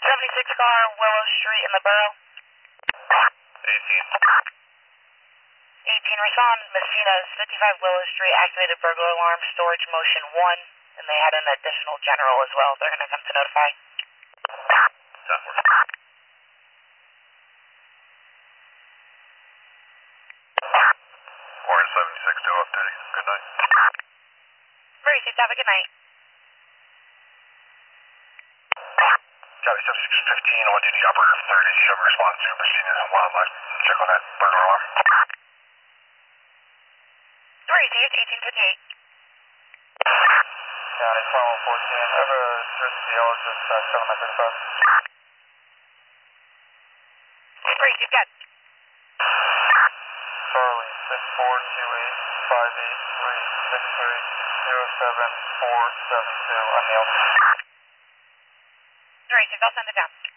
76 car, Willow Street in the borough. 18 respond, Messina's 55 Willow Street, activated burglar alarm, storage motion 1, and they had an additional general as well. They're going to come to notify. 476 to update. Good night. Very safe, have a good night. Copy 7615, on duty operator 30, show me response to Messina's wildlife. Check on that burglar alarm. Very safe, 1858. County 2114, I have a Jersey geologist, 735. Very safe, got Charlie 6428-583-6307472, I'm Neil. Very safe, I'll send it down.